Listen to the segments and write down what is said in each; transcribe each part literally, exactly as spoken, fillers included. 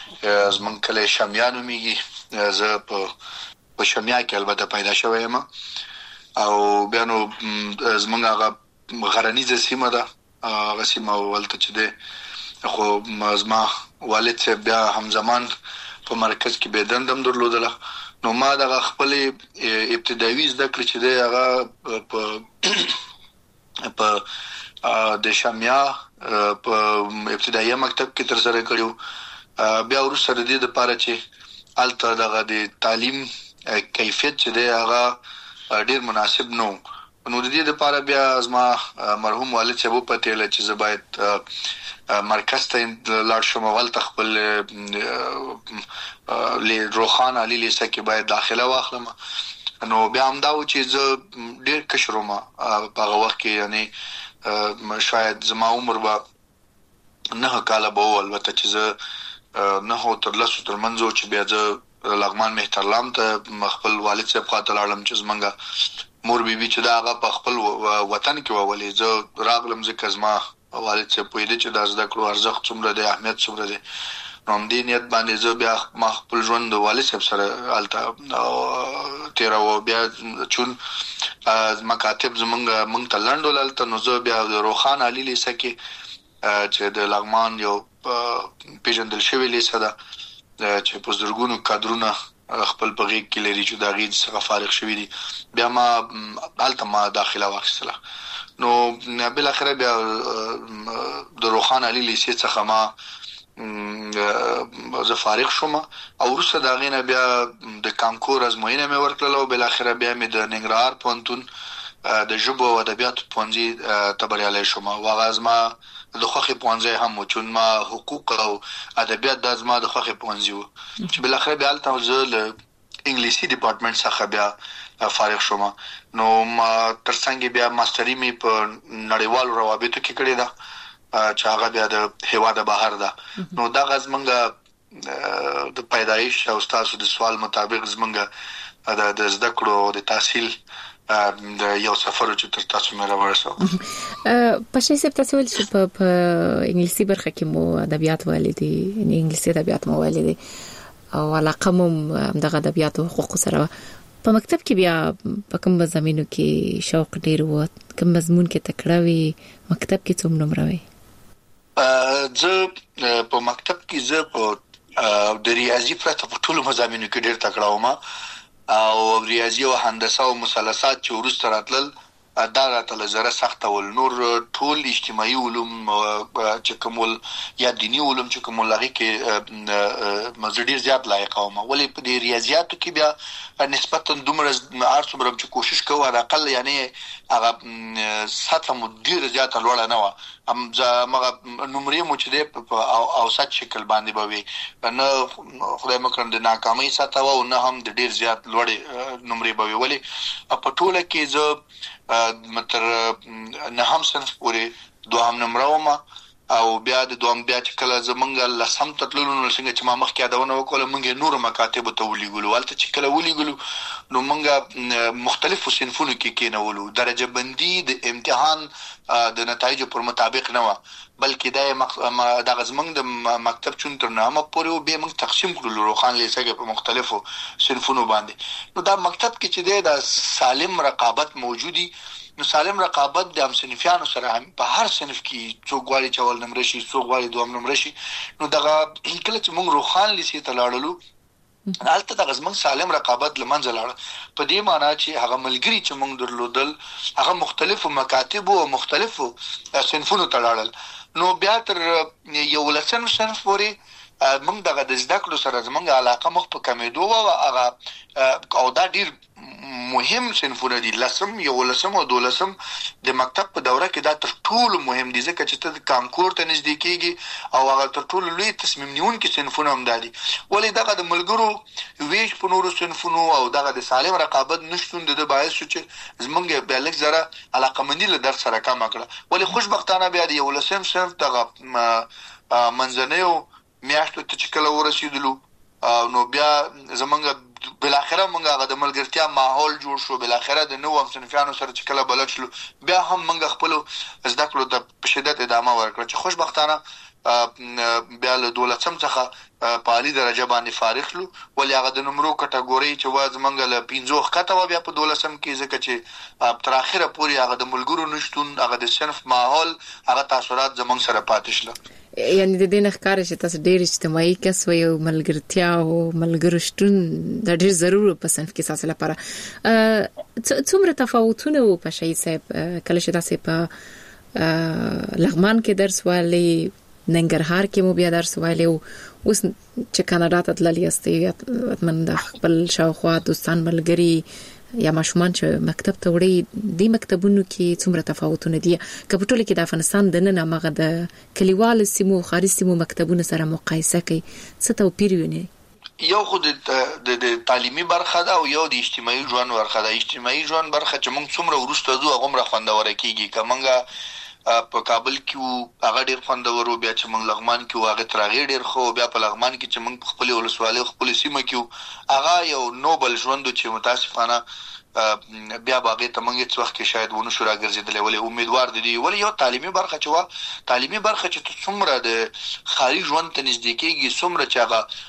زمونږ کلی شمیا نومیږي. زه په په شمیا کې البته پیدا شوی یم او بیا نو زمونږ هغه غرنیزه سیمه ده، هغه سیمه ولته چې ده خو زما والد صاحب بیا همزمان په مرکز کې بيدندم درلودله. نو ما دغه خپل ابتدایي زده کړې چې ده هغه په په د شمیا په ابتدایي مکتب کې تر سره کړیو. بیا وروسته د دې لپاره چې الته دغه د تعلیم کیفیت چې ده هغه ډیر مناسب نو نو د دې لپاره بیا زما مرحوم والد صاحب په تیل چې زه باید مرکز ته لاړ شم، ولته خپل ل روخان علي لیسه کې باید داخله واخلم. نو بیا هم دا و چې زه ډیر کشرم په هغه وخت کې، یعنی شاید زما عمر به نه کاله به البته چې زه نه تر لسو تر منځو چې بیا زه لغمان مهترلام ته خپل والد صاحب خاطر لاړم چې زمونږ مور بیبي چې دا هغه په خپل وطن کې وولې. زه راغلم ځکه زما والد صاحب په دې چې د زده کړو ارزښت څومره دی، اهمیت څومره دی. نو هم دې نیت باندې زه بیا ما خپل ژوند د والد صاحب سره هلته تېراوه. بیا چون مکاتب زمونږ موږ ته لنډ ول هلته، نو زه بیا د روخان علي لیسه کې چې د لغمان یو پیژندل شوی لیسه ده چې په زرګونو کادرونه خپل په غیږ کې لري چې د هغې څخه فارغ شوي دي. بیا ما هلته ما داخله واخیستله. نو بالاخره بیا د روخان علي لیسې څخه ما زه فارغ شوم او وروسته د هغې نه بیا د کانکور ازموینه مې ورکړله او بالاخره بیا مې د ننګرهار پوهنتون د ژبو او ادبیاتو پوهنځي ته بریالی شوم او هغه زما د خوښې پوهنځی هم و، چون ما حقوق او ادبیات دا زما د خوښې پوهنځي و چې بالاخره بیا هلته زه له انګلیسي ډپارټمنټ څخه بیا فارغ شوم. نو ما ترڅنګ بیا ماستري مې په نړیوالو روابطو کې کړې ده چې هغه بیا د هیواده بهر ده. نو دغه زمونږ د پیدایش او ستاسو د سوال مطابق زمونږ د زده کړو او د تحصیل د یو سفر چې تر تاسو مې راورسو. په شي سپ تاسو ول چې په انګلیسي برخه کې مو ادبیات ولیدي، انګلیسي ادبیات مو ولیدي او علاقه مو دغه ادبیات او حقوق سره. په مکتب کې بیا په کوم زمینو کې شوق ډیر و، کوم مضمون کې تکړه وي، مکتب کې څوم نمبر وي؟ زه په مکتب کې زه په د ریاضي پرته په ټولو مضامینو کې ډیر تکړه وم او ریاضي او هندسه او مثلثات چې وروسته راتلل دا راته زره سخت ول. نور ټول اجتماعي علوم چې کوم یا دینی علوم چې کوم لغې کې مزډیر زیات لایق وم، ولې په دې ریاضیاتو کې بیا نسبتا دومره ارڅومره چې کوشش کوو على الاقل یعنی هغه سطح مدیر زیات لوړ نه و، هم زمغه نمرې مو چې په اوسط شکل باندې بوي نه خدای مکرم د ناکامۍ سطح و نه هم د ډیر زیات لوړ نمرې بوي. ولې په ټوله کې زه متر نه هم صنف پورې دوهم نمبر ومه او بیا د دوام بیا چې کله زمونږ لسم تطللو نو څنګه چې ما مخکې یادونه وکړه مونږ نور مکاتب ته ولېګلو. ولته چې کله ولېګلو نو مونږ مختلفو صنفونو کې کېنولو، درجه بندي د امتحان د نتایجو پر مطابق نه و، بلکې دا د زمونږ د مکتب چون تر نامه پورې او به موږ تقسیم کړو روخان لیسه کې په مختلفو صنفونو باندې. نو دا مکتب کې چې د سالم رقابت موجودي، نو سالم رقابت د هم صنفیانو سره هم په هر صنف کې څوک غواړي چې اول نمبر شي، څوک غواړي دوم نمبر شي. نو دغه کله چې موږ روخان لیسې ته لاړلو هلته د غزمن سالم رقابت لمنځه لاړ، په دې معنی چې هغه ملګری چې موږ درلودل هغه مختلفو مکاتب او مختلفو صنفونو ته لاړل. نو بیا تر یو لسم صنف پورې موږ دغه د زده کړو سره زموږ علاقه مخ په کمیدو او هغه او دا ډیر مهم صنفونه دي. لسم یو لسم او دولسم د مکتب په دوره کې دا تر ټولو مهم دي ځکه چې ته د کانکور ته نږدې کېږي او هغه تر ټولو لوی تصمیم نیونکي صنفونه هم دي. ولې دغه د ملګرو ویش په نورو صنفونو او دغه د سالم رقابت نشټون د باعث شو چې زمونږ به لږ زره علاقمندي له درس سره کم کړه. ولې خوشبختانه بیا د یو لسم صنف دغه منځنیو میاشتو ته چې کله ورسېدلو نو بیا زمونږ بالاخره مونږ هغه د ملګرتیا ماحول جوړ شو، بالاخره د نو هم صنفیانو سره چې کله بلد شلو بیا هم مونږ خپل زده کړو ته په شدت ادامه ورکړه چې خوشبختانه بیا له دولسم څخه په عالی درجه باندې فارغ شلو ولې هغه د نمرو کټګوري چې واز منګل پنځو خطه و بیا په دولسم کې ځکه چې تر اخره پورې هغه د ملګرو نشټون هغه د صنف ماحول هغه تاثیرات زمونږ سره پاتې شله یعنی د دې نه ښکار چې تاسو ډېر اجتماعي کس وي او ملګرتیا او ملګرو شتون د ډېر ضروري په صنف کې تاسو لپاره څومره تفاوتونه وو په شي صاحب کله چې تاسو په لغمان کې درس وایي ننګرهار کې مو بیا درس وایي اوس چې کاناډا ته تللی یاستئ من د خپل شاوخوا دوستان ملګري یا ماشومان چې مکتب ته وړي د مکتبونو کې څومره تفاوتونه دي که په ټوله کې د افغانستان د نن هغه د کلیوال سیمو خارج سیمو مکتبونو سره مقایسه کوي څه توپیر ویني یو خود د تعلیمي برخه دا او یو د اجتماعي ژوند برخه دا اجتماعي ژوند برخه چې موږ څومره ورسته زو هغه مره خوندور کیږي کومه په کابل کې هغه ډیر خوندور بیا چې موږ لغمان کې هغه ترغه ډیر خو بیا په لغمان کې چې موږ خپل ولسوالۍ خپل سیمه کې هغه یو نوبل ژوند چې متاسفانه بیا باغې ته موږ هیڅ وخت کې شاید ونه شو راګرځیدل ولې امیدوار دي ولې یو تعلیمي برخه چې وا تعلیمي برخه چې څومره د خاري ژوند ته نږدې کېږي څومره چې هغه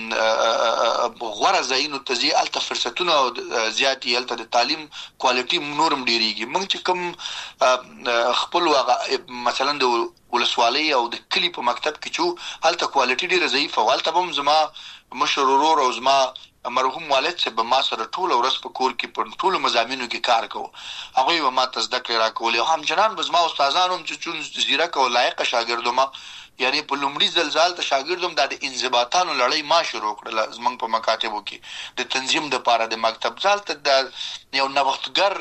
غوړه زاینو تزي الته فرصتونه زیاتی الته د تعلیم کوالټي نورم ډیریږي موږ چې کوم خپل واغه مثلا د ولسوالۍ او د کلی په مکتب کې چې الته کوالټي ډیره ضعیفه والته هم زما مشرورور او زما مرحوم والد چې به ما سره ټول ورځ په کور کې په ټول مزامینو کې کار کوو هغه به ما تصدق را کول او هم جنان بزما استادانو چې چون زیرک او لایق شاګردومه یعنی په لومړي زلزال ته شاګردوم د انضباطانو لړۍ ما شروع کړل زمنګ په مکاتبو کې د تنظیم د پاره د مکتب ځال ته د یو نوښتګر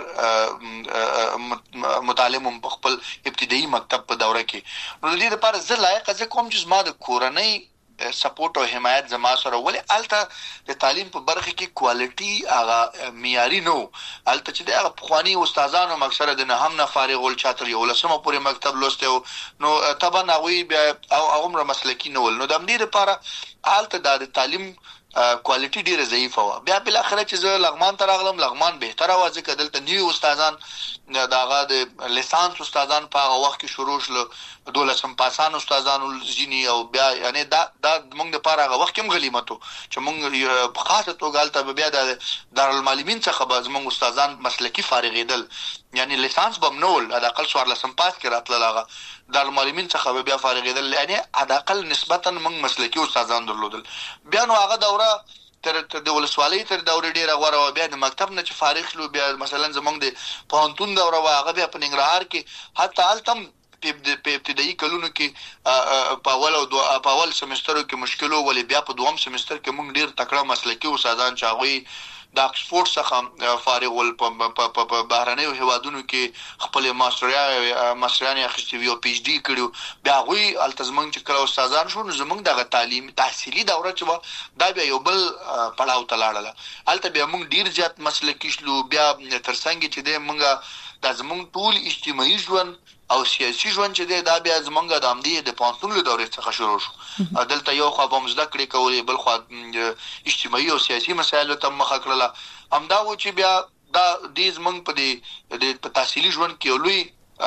متعلم په خپل ابتدایي مکتب په دوره کې نو د دې لپاره زه لایق ځکه کوم چې ما د کورنۍ سپورټ او حمایت زما سره ولې الته د تعلیم په برخه کې کوالټي هغه معیاري نو الته چې د افغاني استادانو مکسره د نه هم نه فارغ ول چاتر یو لسمه پورې مکتب لوسته نو طبعا هغه او عمر مسلکی نو نو د امنیت لپاره الته د تعلیم کوالټي ډیره ضعیفه و بیا بل اخر چې زه لغمان ته راغلم لغمان بهتره و ځکه دلته نیو استادان داغه د لیسانس استادان په هغه وخت کې شروع شول دولسم پاسان استادان ولزینی او بیا یعنی دا د موږ لپاره هغه وخت هم غلیمتو چې موږ په خاصه توګه الته بیا د دارالمعلمین څخه به موږ استادان مسلکی فارغیدل یعنی لیسانس بمنول د اقل څوار لسم پاس کې راتل هغه دارالمعلمین څخه بیا فارغیدل یعنی د اقل نسبتا موږ مسلکی استادان درلودل بیا نو هغه دوره تر د ولسوالۍ تر دورې ډیره غوړه بیا د مکتب نه چې فارغ شلو بیا مثلا زمونږ د پوهنتون دوره هغه بیا په ننګرهار کې حتی التم په ابتدایي کلونو کې په اول او په اول سمستر کې مشکلو ولې بیا په دوم سمستر کې موږ ډیر تکړه مسلکی استادان چاغوي د اکسفورد څخه فارغ ول په بهرنیو هیوادونو کې خپل ماستریا ماسترانه اخیستي او پی ایچ ډي کړو بیا غوي التزمن چې کله استادان شو زمونږ د تعلیم تحصیلي دوره چې دا بیا یو بل پړاو تلاړله الته بیا موږ ډیر زیات مسلکی شلو بیا ترڅنګ چې د موږ د زمونږ ټول اجتماعي ژوند او سیاسي ژوند چې دی دا بیا زمونږ د امدی د پانسون له دورې څخه شروع شو دلته یو خو په مزده کړې کولې بل خو اجتماعي او سیاسي مسایلو ته مخه کړله امدا و چې بیا دا د زمونږ په دې په تحصیلي ژوند کې لوی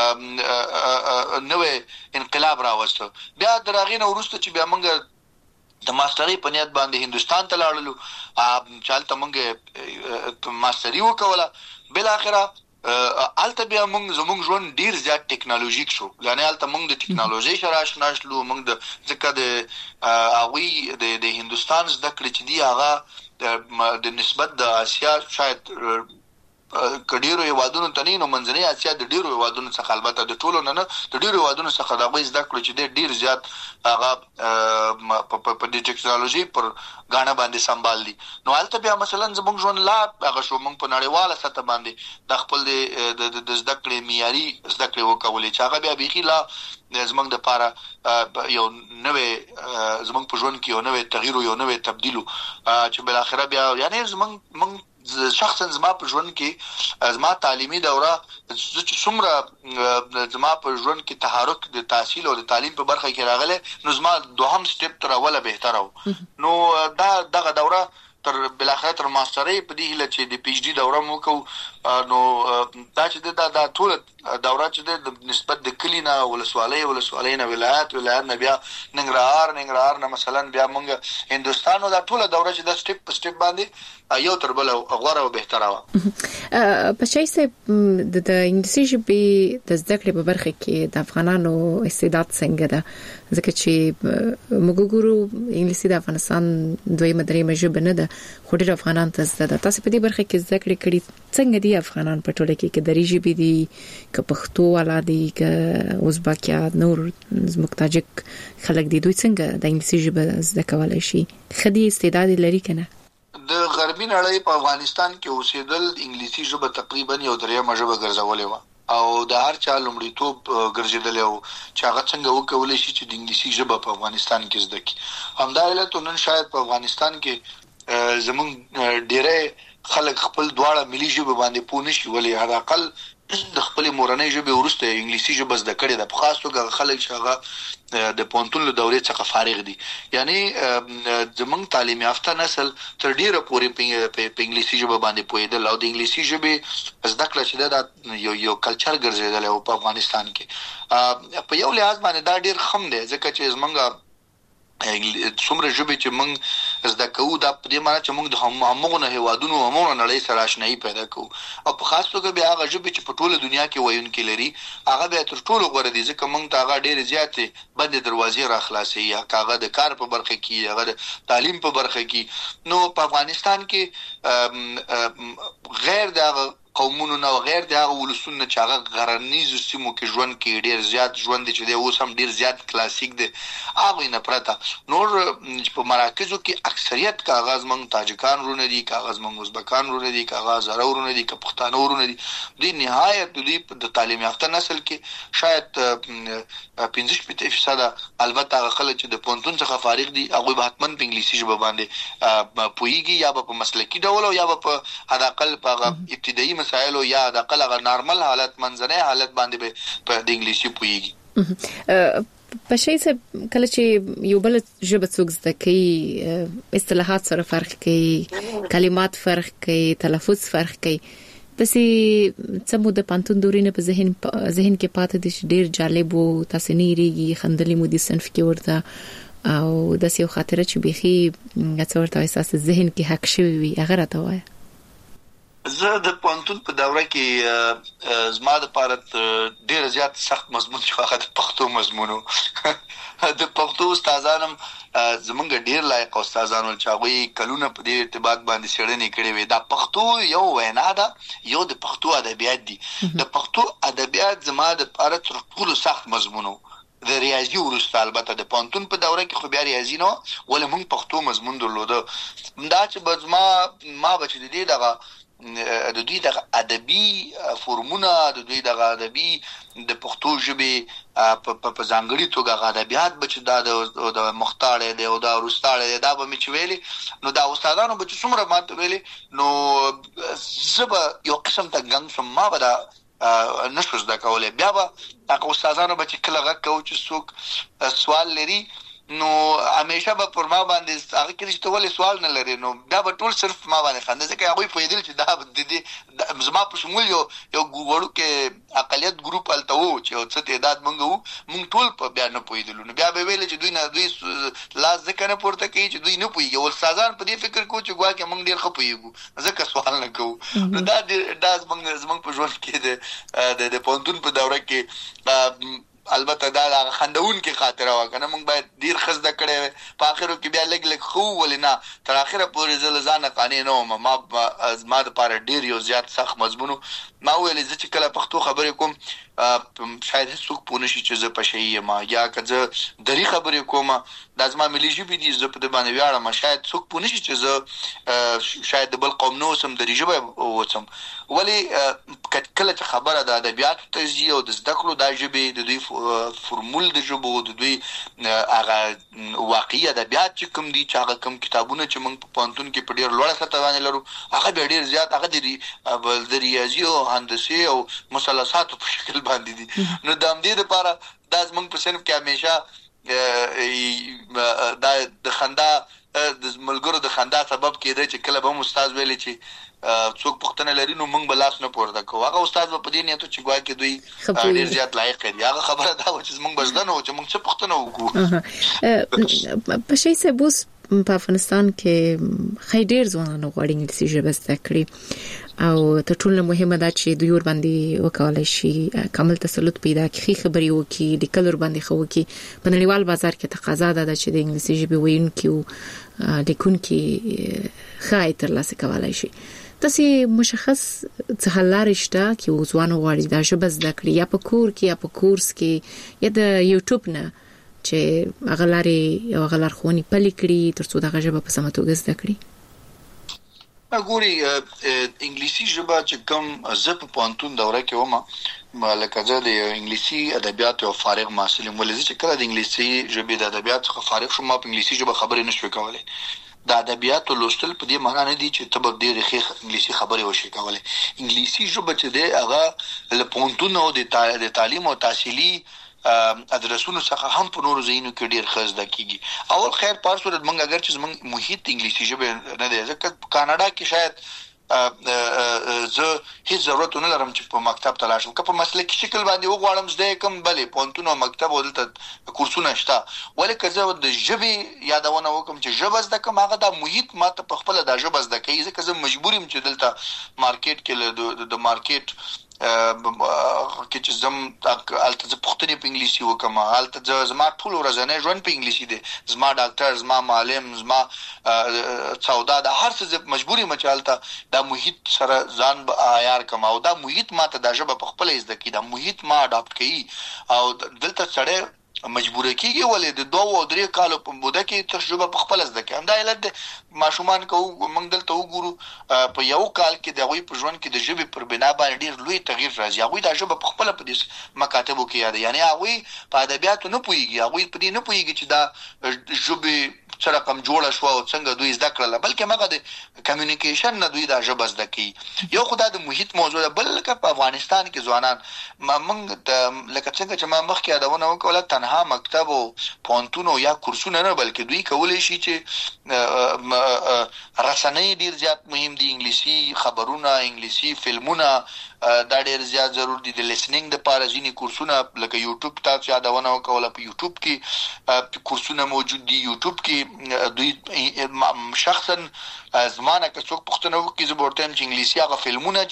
نوې انقلاب راوسته بیا دراغینه ورسته چې بیا موږ د ماسترۍ په نیت باندې هندستان ته لاړلو چالت موږ ماستري وکوله بل اخره الته بیا موږ زموږ ژوند ډیر زیات ټیکنالوژیک شو یعنی الته موږ د ټیکنالوژي سره آشنا شلو موږ د ځکه د هغه د د هندستان زده کړې چې دی هغه د نسبت د اسیا شاید کډیرو یوادونو تنینو منځنۍ اسیا د ډیرو یوادونو څخه البته د ټولو نه د ډیرو یوادونو څخه د غوښ زده کړې چې ډیر زیات هغه په د ټیکنالوژي پر غاڼه باندې سنبال دي نو البته بیا مثلا زموږ ژوند لا هغه شو موږ په نړیواله سطح باندې د خپل د زده کړې معیاري زده کړې وکولې چې هغه بیا بيخي لا زموږ د پاره یو نوې زموږ په ژوند کې یو نوې تغییر یو نوې تبدیل چې بل اخره بیا یعنی زموږ موږ شخصا زما په ژوند کې زما تعلیمي دوره چې څومره زما په ژوند کې تحرک د تحصیل او د تعلیم په برخه کې راغله نو زما دوهم سټپ تر اوله بهتره و نو دا دغه دوره تر بل اخر تر ماسترۍ په دې هله چې د پی ایچ ډي دوره مو کو نو دا چې دا د ټول دوره چې د نسبت د کلینا ولسوالۍ ولسوالۍ نه ولایت ولایت نه بیا ننګرهار ننګرهار نه مثلا بیا موږ هندستان دا ټول دوره چې د سټپ په سټپ باندې یو تر بل غوړه او بهتره و. په شای سه د انګلیسي ژبې د زده کړې په برخه کې د افغانانو استعداد څنګه ده ځکه چې موږ ګورو انګلیسي د افغانستان دویمه درېمه ژبه نه ده خو ډېر افغانان ته زده ده. تاسو په دې برخه کې زده کړې کړې څنګه دي افغانان په ټوله کې کې د ژبې دي که پښتو ولا دي که ازبک یا نور زموږ تاجک خلک دي دوی څنګه د انګلیسي ژبه زده کولای شي خدي استعداد لري کنه. د غربي نړۍ په افغانستان کې اوسېدل انګلیسي ژبه تقریبا یو درېمه ژبه ګرځولې و او د هر چا لومړیتوب ګرځیدل او چې هغه څنګه وکولای شي چې د انګلیسي ژبه په افغانستان کې زده کړي. همدا علت نن شاید په افغانستان کې زمونږ ډېر خلک خپل دواړه ملي ژبه باندې پوه نشي ولې هر اقل د خپل مورنۍ ژبه ورسته انګلیسي ژبه زده کړي د خاص توګه خلک چې هغه د پونتون له دورې څخه فارغ دي یعنی زمونږ تعلیم یافته نسل تر ډیره پورې په انګلیسي ژبه باندې پوهیدل او د انګلیسي ژبه زده کړه چې دا یو یو کلچر ګرځیدل او په افغانستان کې په یو لحاظ باندې دا ډیر خم دی ځکه چې زمونږ څومره ژبه چې موږ زده کوو دا په دې معنی چې موږ د همغه هیوادونو همغه نړۍ سره آشنایي پیدا کوو او په خاص توګه بیا هغه ژبه چې په ټوله دنیا کې وایونکي لري هغه بیا تر ټولو غوړه دي ځکه موږ ته هغه ډېر زیاتې بندې دروازې را خلاصي یا هغه د کار په برخه کې هغه د تعلیم په برخه کې نو په افغانستان کې غیر د قومونو نو غیر د هغه ولسونو چې هغه غرنیزو سیمو کې ژوند کې ډیر زیات ژوند دي چې د اوس هم ډیر زیات کلاسیک دي هغه نه پرته نور په مراکزو کې اکثریت کاغذ مونږ تاجکان رونه دي کاغذ مونږ ازبکان رونه دي کاغذ زرورونه دي که پښتانه رونه دي د نهایت د تعلیم یافته نسل کې شاید پنځه فیصد البته هغه خلک چې د پونتون څخه فارغ دي هغه به حتمن په انګلیسي ژبه باندې پوهیږي یا په مسلکی ډول او یا په حد اقل په ابتدایي مسائل یا د قلغه نارمل حالت منځنۍ حالت باندې په د انګلیسي پوهیږي. په شي څه کله چې یو بل ژبه څوک زده کوي اصطلاحات سره فرق کوي کلمات فرق کوي تلفظ فرق کوي دسي څه مو د پانتون دورینه په ذهن ذهن کې پاتې دي ډیر جالب وو تاسو نه ریږي خندلې مو دي صنف کې ورته او داسې یو خاطره چې بيخي څورته احساس ذهن کې حق شوی وي هغه راته وایي. زه د پونتون په دوره کې زما د پاره ډیر زیات سخت مضمون چې هغه د پښتو مضمونو د پښتو استادانم زمونږ ډیر لایق استادانو چې هغه کلونه په دې ارتباط باندې شړنې کړې وي دا پښتو یو وینا ده یو د پښتو ادبیات دي د پښتو ادبیات زما د پاره تر ټولو سخت مضمونو د ریاضي ورسته البته د پونتون په دوره کې خو بیا ریاضي نو ولې موږ پښتو مضمون درلوده دا چې بزما ما بچ دې دغه د دوی د ادبي فورمونه د دوی د ادبي د پښتو ژبه په ځانګړي توګه ادبیات بچ د مختار دی او دا ورستاړي دا به مچ ویلي نو دا استادانو بچ څومره ماته ویلي نو زبه یو قسم ته ګنګ سم ما به دا نشو زده کولای بیا به هغه استادانو بچ کله غږ کوي چې څوک سوال لري نو همیشه به پر ما باندې هغه کې چې ولې سوال نه لري نو دا به ټول صرف ما باندې خنده ځکه هغه په دې چې دا د دې زما په شمول یو یو ګوړو کې اقلیت ګروپ الته وو چې څه تعداد مونږ وو مونږ ټول په بیان نه پویدلو نو بیا به ویل چې دوی نه دوی لاس ځکه نه پورته کوي چې دوی نه پویږي او استادان په دې فکر کوي چې ګواکې مونږ ډیر خپویږو ځکه سوال نه کوو نو دا دا زمونږ زمونږ په ژوند کې د د پونتون په دوره کې البته دا خندون کې خاطره وکنه موږ باید ډیر خزده کړي په اخرو کې بیا لګ لګ خو ولنا تر اخره پورې زل ځان قانې نو ما ما د پاره ډیر یو زیات سخت مضمون ما ویل چې کله پښتو خبرې کوم شاید هیڅوک پونه شي چې زه پښې ما یا کزه دری خبرې کوم د ازما ملي ژبه دي زه په دې باندې ویاړم شاید څوک پونه شي چې زه شاید د بل قوم نو سم دری ژبه وڅم ولی کله چې خبره د ادبیات تجزیه او د زده کړو د ژبه د دوی فرمول د ژبه د دوی هغه واقعي ادبیات چې کوم دي چې هغه کوم کتابونه چې موږ په پانتون کې په ډیر لوړه سطح باندې لرو هغه ډیر زیات هغه د ریاضي او هندسي او مثلثات په شکل باندې دي نو د امدې لپاره د زمونږ په صنف کې همیشه دا د خندا د ملګرو د خندا سبب کېده چې کله به استاد ویلي چې څوک پښتنه لري نو موږ بلاس نه پورته کوو. هغه استاد په دې نیت چې ګواه کې دوی ډیر زیات لایق دي. هغه خبره دا و چې موږ بزدنه و چې موږ څه پښتنه وکړو. په شي سه بوس په افغانستان کې خې ډیر ځوانان غواړي انګلیسي ژبه زده کړي او تر ټولو مهمه دا چې دوی ور باندې وکولای شي کامل تسلط پیدا کړي، خبري وکړي، د کلر باندې خو وکړي. په نړیوال بازار کې تقاضا ده چې د انګلیسي ژبې ویونکي او لیکونکي خای تر لاسه کولای شي. تاسو مشخص څه حل لرئ چې وځوان غواړي دا ژبه زده کړي یا په کور کې یا په کورس کې یا د یوټیوب نه چې هغه لري او هغه لارښوونې پلي کړي ترڅو دا ژبه په سمه توګه زده کړي؟ ګوري انګلیسي ژبه چې کوم زه په پوهنتون دوره کې ومه لکه زه د انګلیسي ادبیات او فارغ محصل ولې چې کله د انګلیسي ژبې د ادبیات څخه فارغ شوم په انګلیسي ژبه خبرې نشو کولای. د ادبیات لوستل په دې معنی نه دي چې تبه ډېر ښه انګلیسي خبرې وشي کولای. انګلیسي ژبه چې ده هغه له پوهنتون او د تعلیم او تحصیلي ادرسونو څخه هم په نورو ځایونو کې ډیر خاص د کیږي. اول خیر پار صورت موږ اگر چې موږ محیط انګلیسي ژبه نه دی ځکه کاناډا کې شاید زه هیڅ ضرورت نه لرم چې په مکتب ته لاړ شم. که په مسلکي شکل باندې وغواړم زده کوم بلې پونتون او مکتب ولته کورسونه شته، ولکه زه د ژبې یادونه وکم چې ژبه زده کوم هغه د محیط ماته په خپل د ژبه زده کوي ځکه زه مجبور یم چې دلته مارکیټ کې د مارکیټ کې چې زم الته ز پښتني په انګلیسي وکم، الته زما ټول ورځنی ژوند په انګلیسي دی، زما ډاکټر، زما معلم، زما سودا د هر څه مجبوري مچالته د محیط سره ځان عیار کما او دا محیط ماته د ژبه په خپل زده کی دا محیط ما اډاپټ کړي او دلته سره مجبور کیږي ولې د دوه او درې کالو په موده کې تجربه په خپل زده کې همدا علت ماشومان کو موږ دلته وګورو په یو کال کې د غوي په ژوند کې د ژبې پر بنا باندې ډیر لوی تغییر راځي. هغه د ژبه په خپل په دې مکاتبو کې یاد یعنی هغه په ادبیاتو نه پويږي، هغه په دې نه پويږي چې دا ژبه سره کم جوړه شو او څنګه دوی زده کړل، بلکې مګه د کمیونیکیشن نه دوی د ژبه زده کوي. یو خدای د محیط موضوع ده، بلکې په افغانستان کې ځوانان ما موږ لکه څنګه چې ما مخکې ادونه وکوله تنها مکتب او پونتون او یا کورسونه نه بلکې دوی کولای شي چې رسنۍ ډیر زیات مهم دي، انګلیسي خبرونه، انګلیسي فلمونه دا ډیر زیات ضرور دي. د لیسنینګ د پاره ځینی کورسونه لکه یوټیوب ته چې ادونه وکوله په یوټیوب کې کورسونه موجود دي. یوټیوب کې دوی شخصا زمانه که څوک پښتنو کې زبورتم چې انګلیسي هغه فلمونه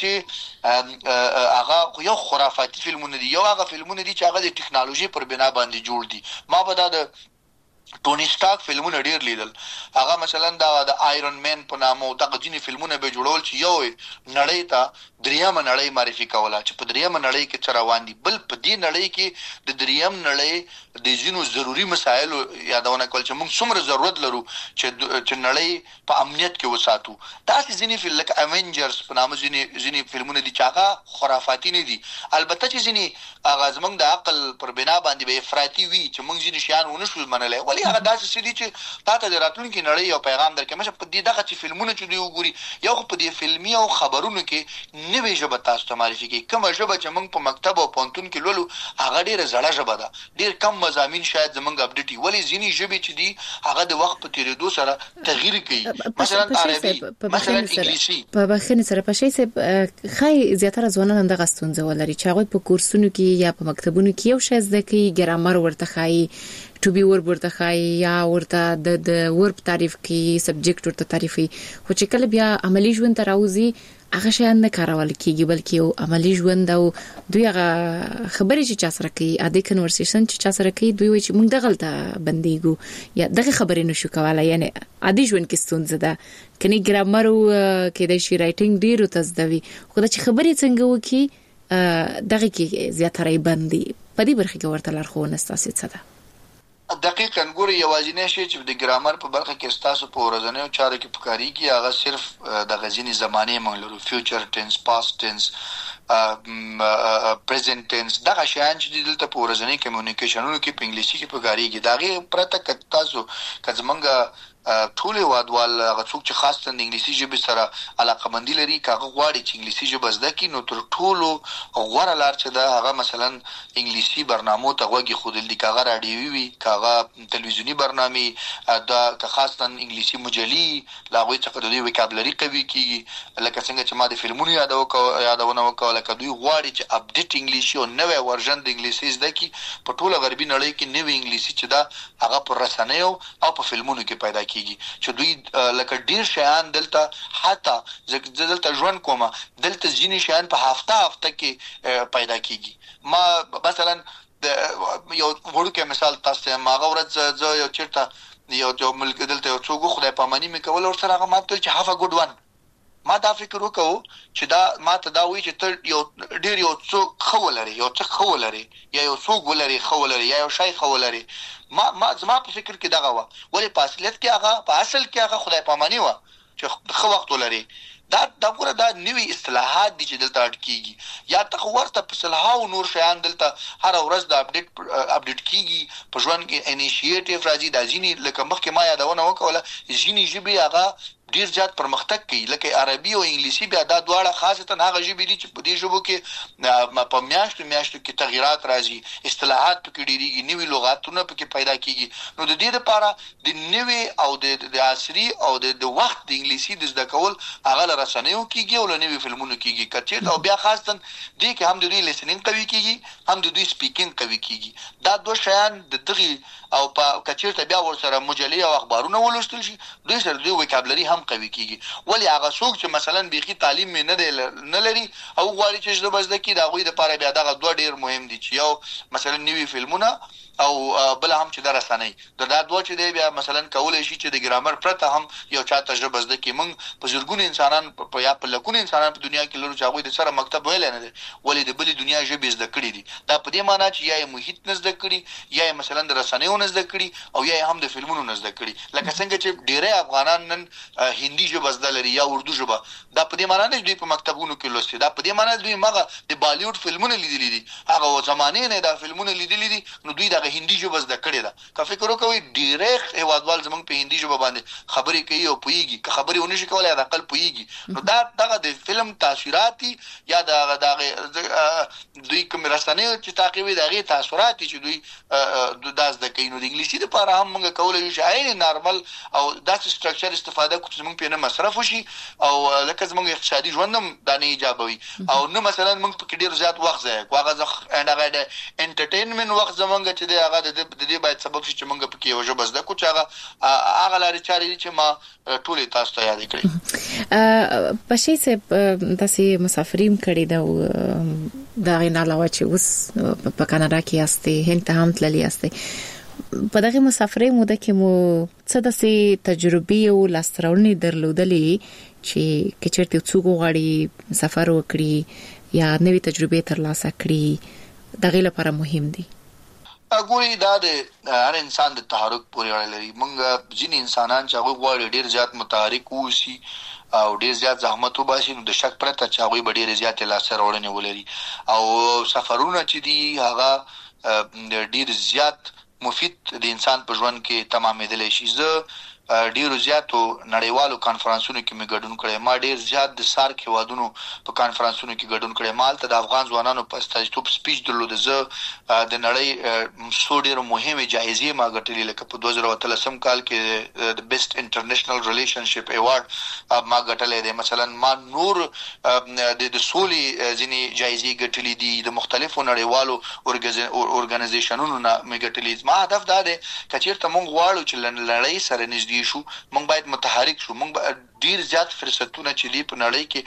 چې هغه یو خرافاتي فلمونه دي، یو هغه فلمونه دي چې هغه د ټکنالوژي پر بنا باندې جوړ دي. ما به دا د ټونی سٹارک فلمونه ډیر لیدل، هغه مثلا دا د آیرن مین په نامه دغه ځینې فلمونه به جوړول چې یو نړۍ ته دریمه نړۍ معرفي کوله چې په دریمه نړۍ کې څه روان دي، بل په دې نړۍ کې د دریم نړۍ د ځینو ضروری مسایل یادونه کول چې موږ څومره ضرورت لرو چې چې نړۍ په امنیت کې وساتو. دا ځینې فلم لکه اوینجرز په نامه ځینې ځینې فلمونه دي چې هغه خرافاتي نه دي، البته چې ځینې هغه زمونږ د عقل پر بنا باندې به افراطي وي چې موږ ځینې شیان ونه شو منلای، ولی هغه داسې څه دي چې تاسو د راتلونکي نړۍ یو پیغام درکې. مشه په دې دغه چې فلمونه چې دی وګوري یو په دې فلمي او خبرونو کې نوې ژبه تاسو ته معرفي کوي. کومه ژبه چې موږ په مکتب او پونتون کې لولو هغه ډیره زړه ژبه ده، ډیر کم مضامین شاید زمونږ اپډیټي، ولی ځینې ژبې چې دي هغه د وخت په تیریدو سره تغییر کوي. مثلا عربي، مثلا انګلیسي. په بخښنې سره په شي سه خای زیاتره ځوانان دغه ستونزه ولري چې هغه په کورسونو کې یا په مکتبونو کې یو شی زده کوي، ګرامر ورته خای، ټو بي ورب ورته خای یا ورته د د ورب تعریف کی، سبجیکټ ورته تعریفي، خو چې کله بیا عملی ژوند ته راوځي هغه شیان نه کارول کیږي بلکې یو عملی ژوند او دوی هغه خبرې چې چا سره کوي اده کنورسیشن چې چا سره کوي دوی وایي چې موږ دغه غلطه بنديګو یا دغه خبرې نشو کولای، یعنی اده ژوند کې ستونزه ده کني ګرامر او کې د شي رائټینګ ډیرو تزدوي، خو دا چې خبرې څنګه وکي دغه کې زیاتره بندي په دې برخه کې ورته لارښوونه ستاسو څه ده؟ دقیقاً ګوري یوازینی شی چې د ګرامر په برخه کې تاسو په ورځنیو چارو کې پکاري کې هغه صرف د غزيني زمانه موږ لرو، فیوچر ټنس، پاست ټنس، پریزنت ټنس، دا شیان چې دلته په ورځنی کمیونیکیشنونو کې په انګلیسي کې پکاري کې داغه پرته ک تاسو کزمنګ ټول وادوال هغه څوک چې خاص تن انګلیسي ژبه سره علاقه مندي لري کاغه غواړي چې انګلیسي ژبه زده کړي نو تر ټولو غوړه لار چې دا هغه مثلا انګلیسي برنامو ته وګي خودل دي کاغه رادیوي وي کاغه تلویزیونی برنامه دا که خاص تن انګلیسي مجلي لاغوي څخه د وکابلري قوي کیږي لکه څنګه چې ما د فلمونو یادو کو یادونه وکړه لکه دوی غواړي چې اپډیټ انګلیسي او نوې ورژن د انګلیسي زده کی په ټوله غربي نړۍ کې نوې انګلیسي چې دا هغه پر رسنیو او په فلمونو کې پیدا کیږي چې دوی لکه ډیر شیان دلته حتی دلته ژوند کومه دلته ځینې شیان په هفته هفته کې پیدا کیږي ما مثلا یو ورکه مثال تاسو ما غوړت زه یو چیرته یو یو ملک دلته یو څوک خدای پامانی مې کول ورسره هغه ماته چې هاف ا ګډ وان ما دا فکر وکاو چې دا ما ته دا وی چې ته یو ډیر یو څوک خولري یو څوک خولري یا یو څوک ولري خولري یا یو شای خولري ما ما زما په فکر کې دغه و ولې په اصلیت کې هغه په اصل کې هغه خدای پامانی و چې خو وخت ولري دا دا ګوره دا نوې اصطلاحات دي چې دلته اټ کیږي یا ته ورته په صلاحو نور شیان دلته هر ورځ د اپډیټ اپډیټ کیږي په ژوند کې انیشیټیو راځي د ځینی لکه مخکې ما یادونه وکوله ځینی ژبې هغه ډیر زیات پرمختګ کوي لکه عربي او انګلیسي بیا دا دواړه خاصه هغه ژبې دي چې په دې ژبو کې په میاشتو میاشتو کې تغیرات راځي اصطلاحات پکې ډیریږي نوې لغاتونه پکې پیدا کیږي نو د دې لپاره د نوې او د عصري او د وخت د انګلیسي د زده کول هغه رسنیو کیږي او نوې فلمونو کیږي کچې او بیا خاصه دې کې هم د دوی لیسنینګ قوي کیږي هم د دوی سپیکینګ قوي کیږي دا دوه شیان د دغه او په کچې ته بیا ورسره مجلې او اخبارونه ولوستل شي دوی سره دوی وکابلري هم قوي کیږي ولی هغه څوک چې مثلا بيخي تعلیم نه دی نه لري او غواړي چې د بزده کې دا غوي د پاره بیا دغه دوه ډیر مهم دي چې یو مثلا نوی فلمونه او بل هم چې درسنۍ د دا دوه چې دی بیا مثلا کولای شي چې د ګرامر پرته هم یو چا تجربه زده کې موږ په زرګونو انسانان په یا په لکونو انسانان په دنیا کې لرو چې هغه د سره مکتب ویل نه دي ولې د بل دنیا ژبه زده کړې دي دا په دې معنی چې یا محیط نه زده کړي یا مثلا د رسنیو نه زده کړي او یا هم د فلمونو نه زده کړي لکه څنګه چې ډیره افغانان نن هندي ژبه زده لري یا اردو ژبه دا په دې معنی نه دوی په مکتبونو کې لوستي دا په دې معنی دوی مغه د بالیوډ فلمونه لیدلې دي هغه زمانه نه دا فلمونه لیدلې دي نو دوی د هندي ژبه زده کړي دا که فکر وکوي ډیرېخ هیوادوال زمونږ په هندي ژبه باندې خبرې کوي او پويږي که خبرې ونشي کولای د عقل پويږي نو دا دغه د فلم تاثیراتي یا دغه دغه دوی کوم رسنیو چې تعقیبي دغه تاثیراتي چې دوی داس د کینو د انګلیسي لپاره هم موږ کولای شو عین نارمل او داسې سټرکچر استفاده کوو چې موږ په نه مصرف وشي او لکه زموږ اقتصادي ژوندم د نه ایجابوي او نو مثلا موږ په ډیر زیات وخت ځای واغه هغه د انټرټینمنت وخت زمونږ چې د هغه د دې باید سبب شي چې موږ په کې یو ژبه زده کوو چې هغه هغه لاري چاري چې ما ټولې تاسو ته یاد کړې په شي چې تاسو مسافرین کړي دا دا غي نه علاوه چې اوس په کاناډا کې یاستئ هند ته هم تللی یاستئ په دغه مسافرۍ موده کې مو څه داسې تجربې او لاسترونې درلودلې چې کچرته څوک غواړي سفر وکړي یا نوې تجربې ترلاسه کړي دغه لپاره مهم دي اګوري دا د هر انسان د تحرک پورې اړه لري موږ ځینې انسانان چې هغه غواړي ډیر زیات متحرک ووسی او ډیر زیات زحمت وباسي نو د شک پرته چې هغه ډیر زیات لاسره وړنه ولري او سفرونه چې دي هغه ډیر زیات مفید د انسان په ژوند کې تمامېدل شي زه ډیرو زیاتو نړیوالو کانفرنسونو کې مې ګډون کړی ما ډیر زیات د سارک هوادونو په کانفرنسونو کې ګډون کړی مال ته د افغان ځوانانو په استازیتوب سپیچ درلود زه د نړۍ څو ډیر مهمه جایزې ما ګټلې لکه په دوه زره اتلسم کال کې د بیسټ انټرنیشنل ریلیشنشپ ایوارډ ما ګټلې ده مثلا ما نور د سولي ځینې جایزې ګټلې دي د مختلفو نړیوالو اورګانایزیشنونو نه مې ګټلې ما هدف دا ده چې چیرته مونږ غواړو چې لړۍ سره نږدې شو مونږ باید متحرک شو مونږ ډیر زیات فرصتونه چې دی په نړۍ کې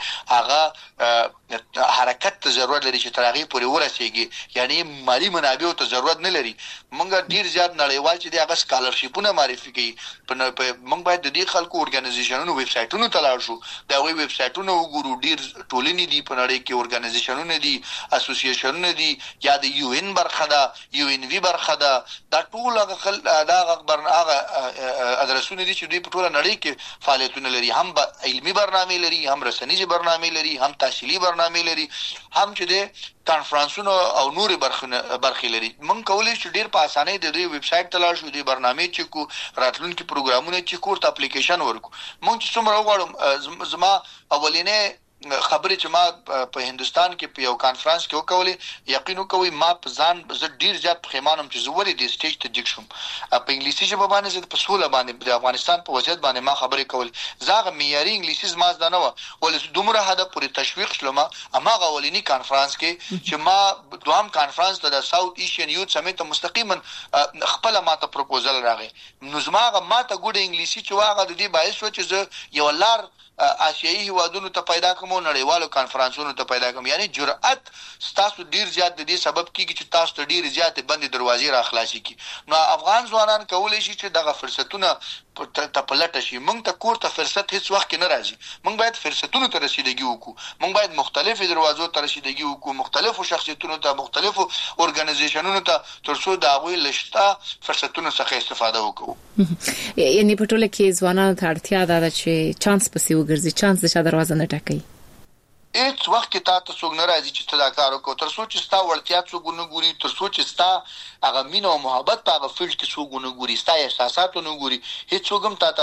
هغه حرکت ته ضرورت لري چې ترغیب پورې ورسیږي یعنی مالی منابع ته ضرورت نه لري مونږ ډیر زیات نړیوال چې دی هغه سکالرشپونه معرفي کوي مونږ باید د دې خلکو اورګانایزیشنونو ویب سټونو ته لاړ شو دا وی ویب سټونو وګورو ډیر ټولنې دي په نړۍ کې اورګانایزیشنونه دي اسوسییشنونه دي یا د یو ان برخه ده یو ان وی برخه ده دا ټول هغه دا خبر هغه ادرسونه فعالیتونه دي چې دوی په ټوله نړۍ کې فعالیتونه لري، هم علمي برنامه لري، هم رسنیزي برنامه لري، هم تحصیلي برنامه لري، هم چې د کانفرنسونو او نور برخه برخه لري. مونږ کولای شو ډیر په اسانۍ د دوی ویب سټ ته لاړ شو، د برنامه چې کو راتلونکي پروګرامونه چې کوړه اپلیکیشن ورکو. مونږ چې څومره وغواړم زما اولینې خبرې چې ما په هندستان کې په یو کانفرنس کې وکولې، یقین وکوي ما په ځان ز ډیر زیات پخیمانم چې زوري د سټیج ته جګ شم په انګلیسي ژبه باندې، زه په سوله باندې د افغانستان په وضعیت باندې ما خبرې کولې. زاغه معیاري انګلیسي زما زده نه و، ولې دومره حد پورې تشویق شلم اماغه ولینی کانفرنس کې چې ما دوام کانفرنس د ساوث ایشین یوث سمیت مستقیما خپل ما ته پروپوزل راغی. نو زماغه ما ته ګوډ انګلیسي چې واغه د دې باعث و چې زه یو لار آسیایي هیوادونو ته پیدا کوم او نړیوالو کانفرنسونو ته پیدا کوم. یعنی جرأت تاسو ډیر زیات د دې سبب کیږي چې تاسو ته ډیر زیات بندي دروازې را خلاصي کی. نو افغان ځوانان کولای شي چې دغه فرصتونه ته پلټ شي. موږ ته کور ته فرصت هیڅ وخت نه راځي، موږ باید فرصتونو ته رسیدګي وکړو، موږ باید مختلفو دروازو ته رسیدګي وکړو، مختلفو شخصیتونو ته، مختلفو اورګنایزیشنونو ته، ترڅو دا غوي لشته فرصتونو څخه استفاده وکړو. یعنی په ټوله کې ځوانانو ته اړتیا ده چې چانس پسې وګرځي، چانس د چا دروازه نه ټکوي. هیڅ وخت کې تاسو څنګه ناراضي چې ته دا کار وکړو، تر څو چې ستا وړتیا څو نه ګوري، تر څو چې ستا هغه مینه او محبت په هغه فیلډ کې څو نه ګوري، ستا احساسات نه ګوري، هیڅ څوک تا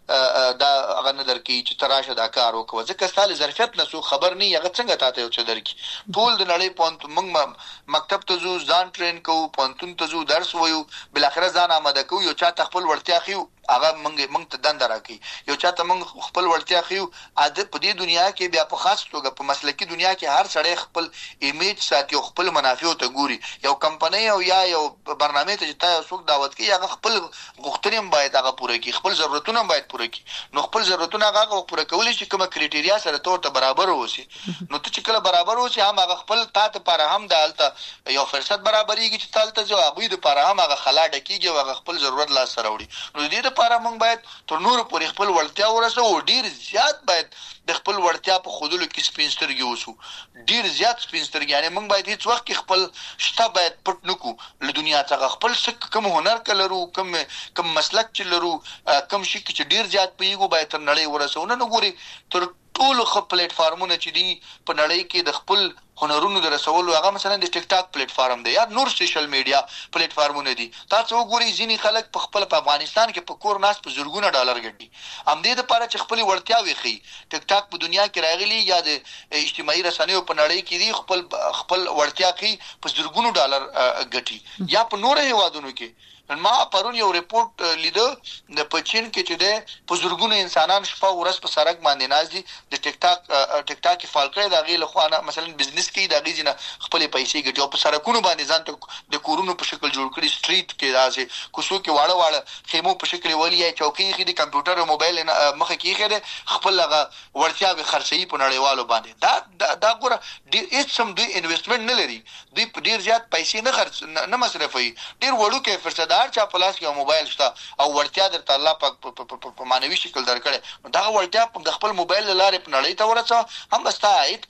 ته دا هغه نه درکې چې تراشه دا کار وکړو. ځکه ستاسو ظرفیت نه څو خبر نه هغه څنګه تاسو یو څه درکې. ټول د نړۍ پونت موږ مکتب ته ځو، ځان ټرین کوو، پونتون ته ځو، درس وایو، بل اخر ځان آماده کوو، یو چا خپل وړتیا خيو هغه منګ منګ ته دند راکې، یو چاته منګ خپل وړتیا خيو. عادت په دې دنیا کې بیا په خاص توګه په مسلکی دنیا کې هر سړی خپل ایمیج ساتي او خپل منافع ته ګوري. یو کمپنۍ او یا یو برنامه ته چې تاسو څوک دعوت کوي هغه خپل غوښتنې باید هغه پوره کړي، خپل ضرورتونه باید پوره کړي. نو خپل ضرورتونه هغه پوره کولای شي کومه کریټیریا سره ته برابر اوسي. نو ته چې کله برابر اوسي هم هغه خپل تاسو لپاره هم د الته یو فرصت برابرېږي چې تاسو ته جو هغه د لپاره هم هغه خلا ډکیږي او هغه خپل ضرورت لا سره وړي. نو دې لپاره موږ باید تر نور پورې خپل وړتیا ورسو او ډیر زیات باید د خپل وړتیا په خودلو کې سپینسترګي وسو، ډیر زیات سپینسترګي. یعنی موږ باید هیڅ وخت کې خپل شته باید پټ نکو له دنیا څخه. خپل څه کوم هنر کلرو، کوم کوم مسلک چلرو، کوم شي چې ډیر زیات پیګو باید تر نړۍ ورسو. نه نګوري تر ټول خپل پلیټ فارمونه چې دي په نړۍ کې د خپل هنرونو د رسولو، هغه مثلا د ټیک ټاک پلیټ فارم دی یا نور سوشل میډیا پلیټ فارمونه دي. تاسو وګورئ ځینی خلک په خپل په افغانستان کې په کور ناس په زرګونه ډالر ګټي ام دې لپاره چې خپل وړتیا وخی. ټیک ټاک په دنیا کې راغلي یا د اجتماعي رسنیو په نړۍ کې دي خپل خپل وړتیا کې په زرګونو ډالر ګټي. یا په نور هیوادونو کې ما پرون یو ریپورت لیدو د پچین کې چې د پزورګونو انسانان شپه ورځ په سړک باندې نازي د ټیک ټاک ټیک ټاک فالکړه د غیله خوانه مثلا بزنس کې د غیزنه خپل پیسې ګټي او په سړکونو باندې ځان ته د کورونو په شکل جوړ کړي، سټریټ کې راځي کوڅو کې واړه واړه خیمو په شکل ولې چوکۍ کې د کمپیوټر او موبایل مخه کې خېده خپل لغه ورتیا به خرڅي په نړیوالو باندې. دا دا ګوره ډیر هیڅ سم دوی انویسټمنټ نه لري، دوی په ډیر زیات پیسې نه خرڅ نه مصرفوي، ډیر وړو کې فرصت چا پلاس کې موبایل شته او ورتیا درته الله پاک په مانوي شکل درکړي. دا ورتیا په خپل موبایل لاره په نړۍ ته ورڅو هم بستا عید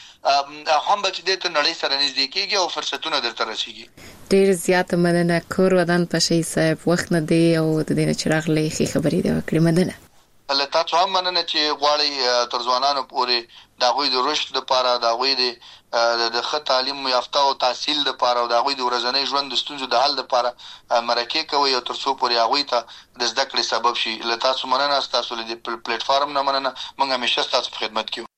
کیږي، هم بچ دې ته نړۍ سره نږدې کیږي او فرصتونه درته رسیږي. ډیر زیات مننه کور ودان پشي صاحب، وخت نه دی او د دې نه چراغ لې خبرې دی وکړې. مننه الله تاسو هم مننه چې غواړي تر ځوانانو پورې دا غوي د رشد لپاره، دا غوي د د ښه تعلیم یافته او تحصیل لپاره او دا غوي د ورځنی ژوند د ستونزو د حل لپاره مرکه کوي او تر څو پورې هغه ته د زده کړې سبب شي. له تاسو مننه، تاسو له دې پلیټ فارم نه مننه، موږ همیشه تاسو په خدمت کې.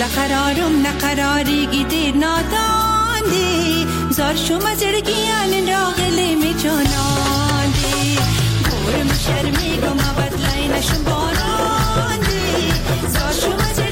قرارم نقراری گیدیر ناداندی زار شما زرگیان راغلی می جاناندی گورم شرمی گما بدلای نشم باراندی زار شما